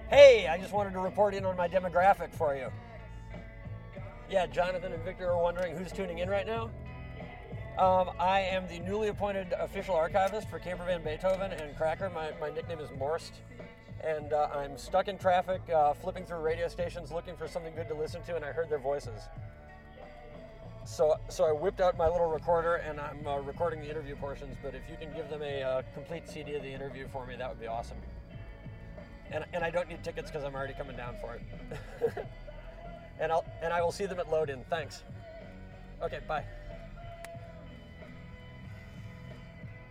Hey, I just wanted to report in on my demographic for you. Yeah, Jonathan and Victor are wondering who's tuning in right now. I am the newly appointed official archivist for Camper Van Beethoven and Cracker. My nickname is Morst. And I'm stuck in traffic, flipping through radio stations looking for something good to listen to, and I heard their voices. So I whipped out my little recorder, and I'm recording the interview portions, but if you can give them a complete CD of the interview for me, that would be awesome. And I don't need tickets because I'm already coming down for it. and I will see them at load-in. Thanks. Okay, bye.